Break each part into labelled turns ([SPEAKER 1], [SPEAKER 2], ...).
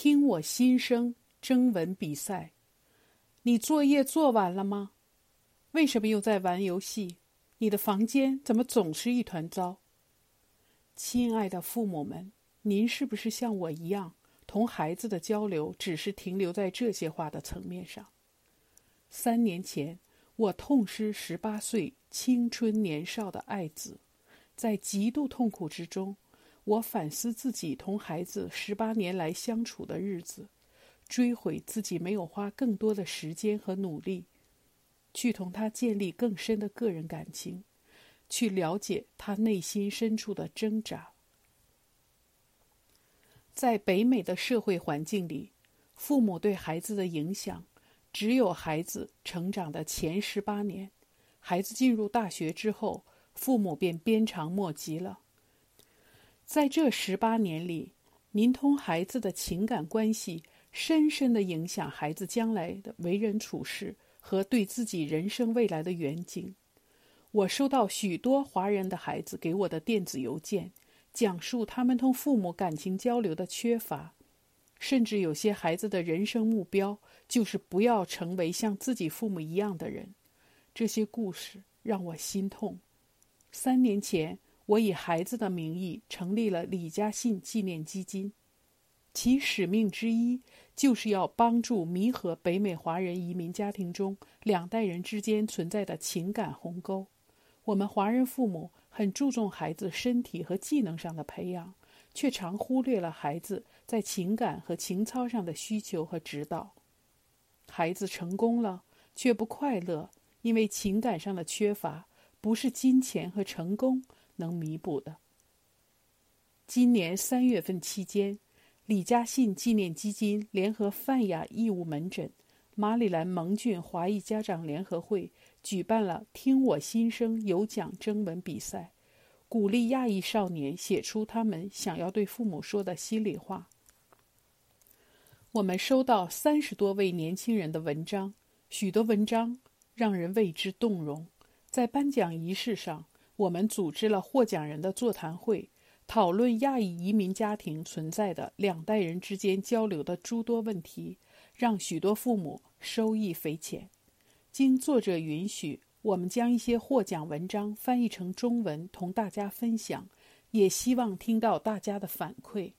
[SPEAKER 1] 听我心声征文比赛。你作业做完了吗？为什么又在玩游戏？你的房间怎么总是一团糟？亲爱的父母们，您是不是像我一样，同孩子的交流只是停留在这些话的层面上？3年前，我痛失18岁青春年少的爱子，在极度痛苦之中，我反思自己同孩子18年来相处的日子，追悔自己没有花更多的时间和努力，去同他建立更深的个人感情，去了解他内心深处的挣扎。在北美的社会环境里，父母对孩子的影响只有孩子成长的前18年，孩子进入大学之后，父母便鞭长莫及了。在这18年里，您同孩子的情感关系深深地影响孩子将来的为人处事和对自己人生未来的远景。我收到许多华人的孩子给我的电子邮件，讲述他们同父母感情交流的缺乏，甚至有些孩子的人生目标就是不要成为像自己父母一样的人。这些故事让我心痛。3年前，我以孩子的名义成立了李嘉信纪念基金，其使命之一就是要帮助弥合北美华人移民家庭中2代人之间存在的情感鸿沟。我们华人父母很注重孩子身体和技能上的培养，却常忽略了孩子在情感和情操上的需求和指导。孩子成功了，却不快乐，因为情感上的缺乏不是金钱和成功能弥补的。今年3月份期间，李嘉信纪念基金联合泛亚义务门诊、马里兰蒙郡华裔家长联合会举办了听我心声有奖征文比赛，鼓励亚裔少年写出他们想要对父母说的心里话。我们收到30多位年轻人的文章，许多文章让人为之动容。在颁奖仪式上，我们组织了获奖人的座谈会，讨论亚裔移民家庭存在的2代人之间交流的诸多问题，让许多父母受益匪浅。经作者允许，我们将一些获奖文章翻译成中文同大家分享，也希望听到大家的反馈。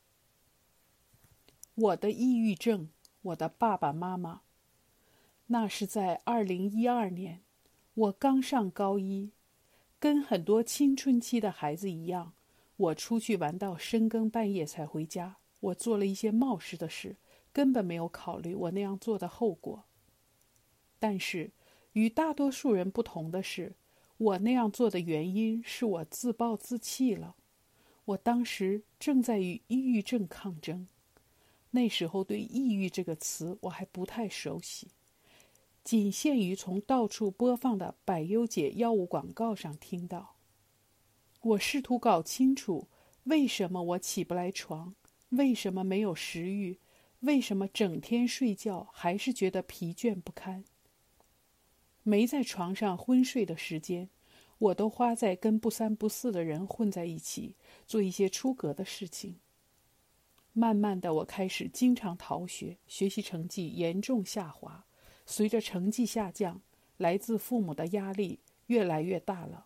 [SPEAKER 1] 我的抑郁症，我的爸爸妈妈。那是在2012年，我刚上高1，跟很多青春期的孩子一样，我出去玩到深更半夜才回家。我做了一些冒失的事，根本没有考虑我那样做的后果。但是与大多数人不同的是，我那样做的原因是我自暴自弃了。我当时正在与抑郁症抗争，那时候对抑郁这个词我还不太熟悉，仅限于从到处播放的百忧解药物广告上听到。我试图搞清楚为什么我起不来床，为什么没有食欲，为什么整天睡觉还是觉得疲倦不堪。没在床上昏睡的时间，我都花在跟不三不四的人混在一起，做一些出格的事情。慢慢的，我开始经常逃学，学习成绩严重下滑。随着成绩下降，来自父母的压力越来越大了。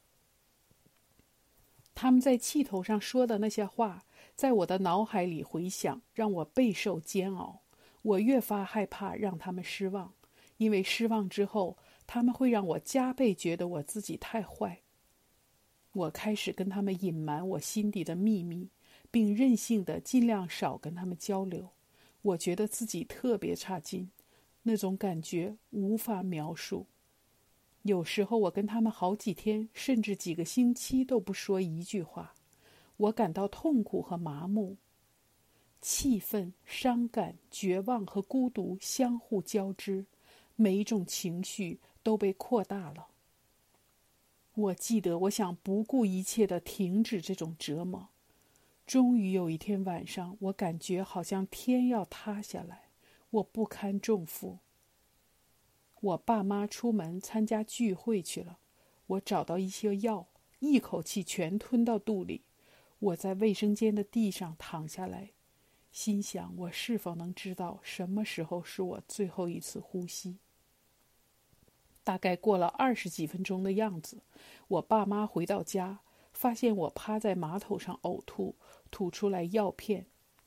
[SPEAKER 1] 他们在气头上说的那些话，在我的脑海里回响，让我备受煎熬。我越发害怕让他们失望，因为失望之后，他们会让我加倍觉得我自己太坏。我开始跟他们隐瞒我心底的秘密，并任性的尽量少跟他们交流。我觉得自己特别差劲，那种感觉无法描述。有时候我跟他们好几天，甚至几个星期都不说一句话。我感到痛苦和麻木，气愤、伤感、绝望和孤独相互交织，每一种情绪都被扩大了。我记得我想不顾一切地停止这种折磨。终于有一天晚上，我感觉好像天要塌下来，我不堪重负。我爸妈出门参加聚会去了，我找到一些药，一口气全吞到肚里。我在卫生间的地上躺下来， 心想我是否能知道什么时候是我最后一次呼吸。大概过了20几分钟的样子，我爸妈回到家，发现我趴在马桶上呕吐，吐出来药片。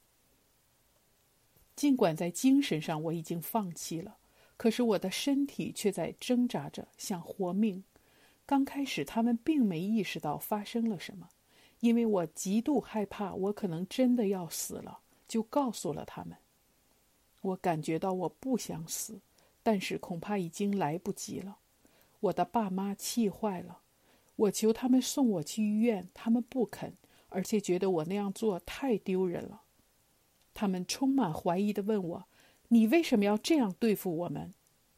[SPEAKER 1] 尽管在精神上我已经放弃了，可是我的身体却在挣扎着，想活命。刚开始他们并没意识到发生了什么，因为我极度害怕我可能真的要死了，就告诉了他们。我感觉到我不想死，但是恐怕已经来不及了。我的爸妈气坏了，我求他们送我去医院，他们不肯，而且觉得我那样做太丢人了。他们充满怀疑地问我：“你为什么要这样对付我们？”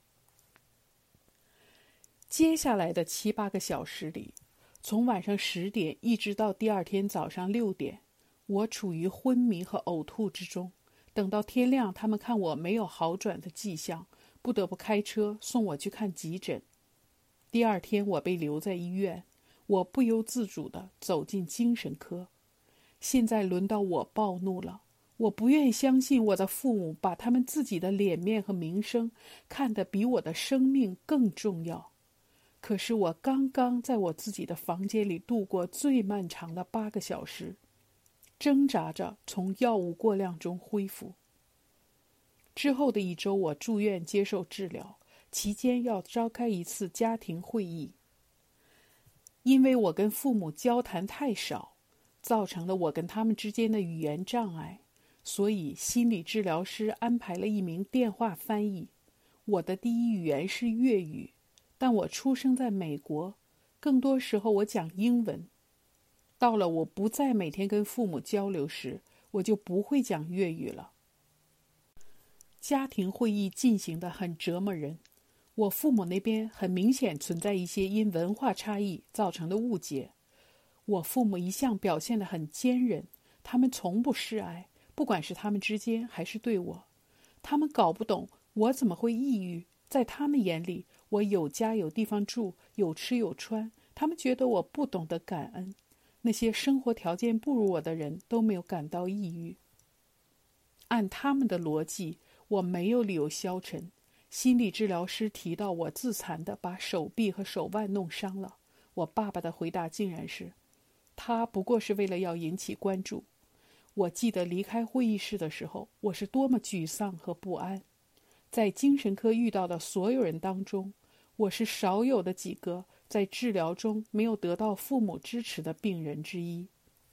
[SPEAKER 1] 接下来的7、8个小时里，从晚上10点一直到第二天早上6点，我处于昏迷和呕吐之中。等到天亮，他们看我没有好转的迹象，不得不开车送我去看急诊。第二天我被留在医院，我不由自主地走进精神科。现在轮到我暴怒了，我不愿相信我的父母把他们自己的脸面和名声看得比我的生命更重要。可是我刚刚在我自己的房间里度过最漫长的8个小时，挣扎着从药物过量中恢复。之后的1周，我住院接受治疗，期间要召开一次家庭会议。因为我跟父母交谈太少，造成了我跟他们之间的语言障碍，所以心理治疗师安排了一名电话翻译。我的第一语言是粤语，但我出生在美国，更多时候我讲英文。到了我不再每天跟父母交流时，我就不会讲粤语了。家庭会议进行得很折磨人，我父母那边很明显存在一些因文化差异造成的误解。我父母一向表现得很坚韧，他们从不示爱，不管是他们之间还是对我。他们搞不懂我怎么会抑郁，在他们眼里，我有家有地方住，有吃有穿，他们觉得我不懂得感恩。那些生活条件不如我的人都没有感到抑郁。按他们的逻辑，我没有理由消沉。心理治疗师提到我自残的把手臂和手腕弄伤了，我爸爸的回答竟然是：他不过是为了要引起关注。我记得离开会议室的时候，我是多么沮丧和不安。在精神科遇到的所有人当中，我是少有的几个在治疗中没有得到父母支持的病人之一。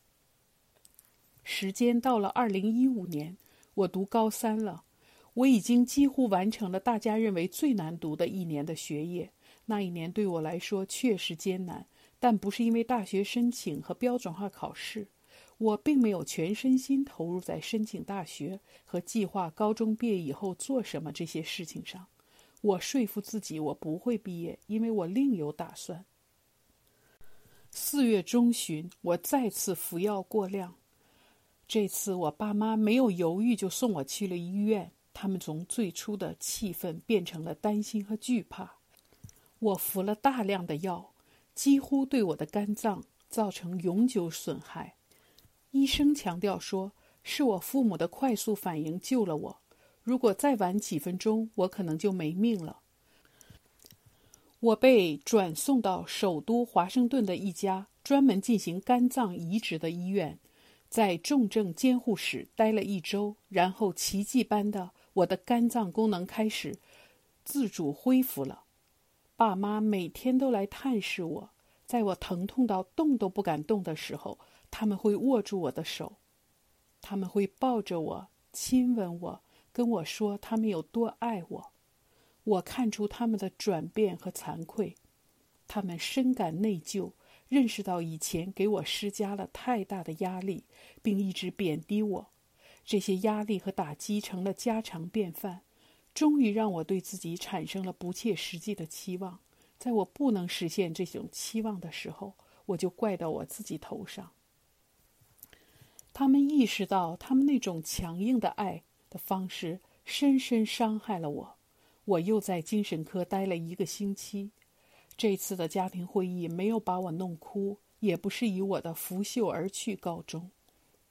[SPEAKER 1] 时间到了2015年，我读高3了。我已经几乎完成了大家认为最难读的1年的学业。那一年对我来说确实艰难，但不是因为大学申请和标准化考试。我并没有全身心投入在申请大学和计划高中毕业以后做什么这些事情上。我说服自己我不会毕业，因为我另有打算。4月中旬，我再次服药过量。这次我爸妈没有犹豫就送我去了医院，他们从最初的气愤变成了担心和惧怕。我服了大量的药，几乎对我的肝脏造成永久损害。医生强调说，是我父母的快速反应救了我，如果再晚几分钟，我可能就没命了。我被转送到首都华盛顿的一家专门进行肝脏移植的医院，在重症监护室待了1周，然后奇迹般的，我的肝脏功能开始自主恢复了。爸妈每天都来探视我，在我疼痛到动都不敢动的时候，他们会握住我的手，他们会抱着我，亲吻我，跟我说他们有多爱我。我看出他们的转变和惭愧，他们深感内疚，认识到以前给我施加了太大的压力，并一直贬低我。这些压力和打击成了家常便饭，终于让我对自己产生了不切实际的期望。在我不能实现这种期望的时候，我就怪到我自己头上。他们意识到他们那种强硬的爱的方式深深伤害了我。我又在精神科待了1个星期。这次的家庭会议没有把我弄哭，也不是以我的拂袖而去告终。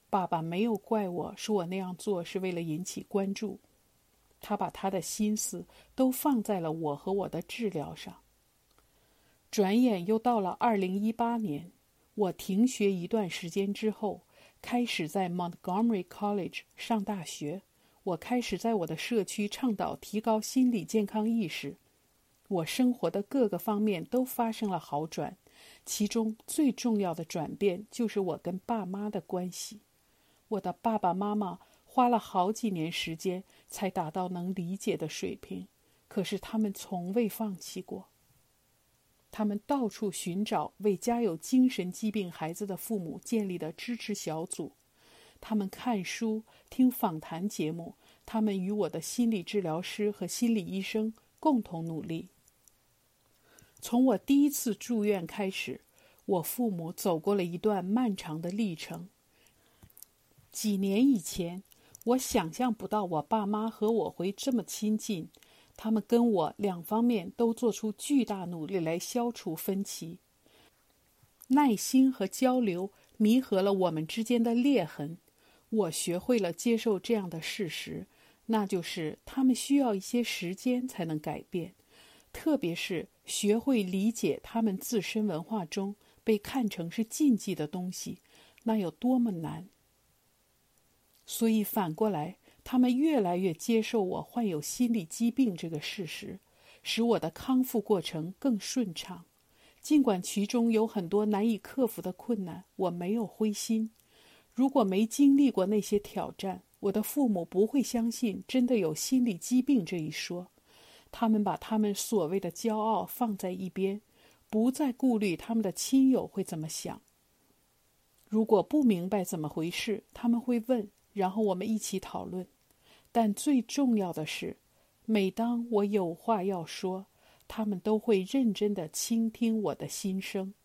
[SPEAKER 1] 爸爸没有怪我，说我那样做是为了引起关注。他把他的心思都放在了我和我的治疗上。转眼又到了2018年，我停学一段时间之后，开始在 Montgomery College 上大学。我开始在我的社区倡导提高心理健康意识。我生活的各个方面都发生了好转，其中最重要的转变就是我跟爸妈的关系。我的爸爸妈妈花了好几年时间才达到能理解的水平，可是他们从未放弃过。他们到处寻找为家有精神疾病孩子的父母建立的支持小组，他们看书、听访谈节目，他们与我的心理治疗师和心理医生共同努力。从我第一次住院开始，我父母走过了一段漫长的历程。几年以前，我想象不到我爸妈和我会这么亲近，他们跟我两方面都做出巨大努力来消除分歧。耐心和交流弥合了我们之间的裂痕。我学会了接受这样的事实，那就是他们需要一些时间才能改变，特别是学会理解他们自身文化中被看成是禁忌的东西，那有多么难。所以反过来，他们越来越接受我患有心理疾病这个事实，使我的康复过程更顺畅。尽管其中有很多难以克服的困难，我没有灰心。如果没经历过那些挑战，我的父母不会相信真的有心理疾病这一说。他们把他们所谓的骄傲放在一边，不再顾虑他们的亲友会怎么想。如果不明白怎么回事，他们会问，然后我们一起讨论。但最重要的是，每当我有话要说，他们都会认真地倾听我的心声。